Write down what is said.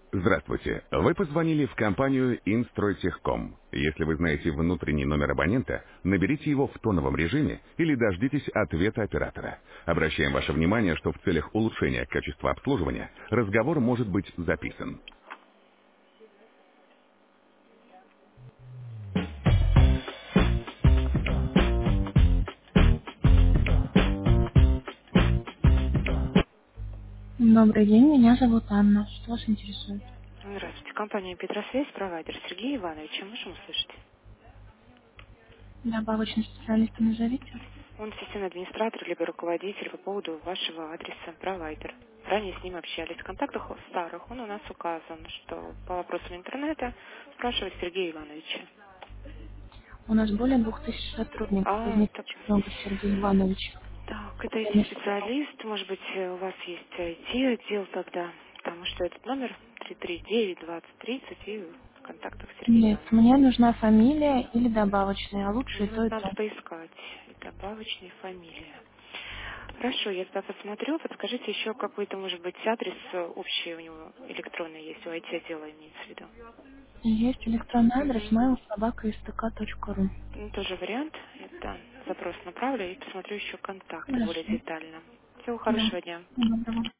Здравствуйте. Вы позвонили в компанию «Инстройтехком». Если вы знаете внутренний номер абонента, наберите его в тоновом режиме или дождитесь ответа оператора. Обращаем ваше внимание, что в целях улучшения качества обслуживания разговор может быть записан. Добрый день, меня зовут Анна. Что вас интересует? Здравствуйте. Компания «Петросвязь», провайдер Сергей Иванович. Можем услышать? Добавочный специалист назовите. Он системный администратор, либо руководитель по поводу вашего адреса провайдер. Ранее с ним общались. В контактах старых он у нас указан, что по вопросам интернета спрашивать Сергея Ивановича. У нас более 2000 сотрудников, из них Так, очень много Сергей Иванович. так, это Я не слышал. IT-специалист. Может быть, у вас есть IT-отдел тогда, потому что этот номер 339-2030 и в контактах Сергей Нет, Иванович. мне нужна фамилия или добавочная, а лучше и Ну, то, это и надо то. поискать. И добавочная фамилия. Хорошо, я тогда посмотрю. Подскажите еще какой-то, может быть, адрес общий у него электронный есть, у IT-отдела имеется в виду. Есть электронный адрес Угу. mail@stk.ru. Ну, тоже вариант. Это запрос направлю и посмотрю еще контакты более Хорошо. детально. Всего Да. хорошего дня. Всего доброго.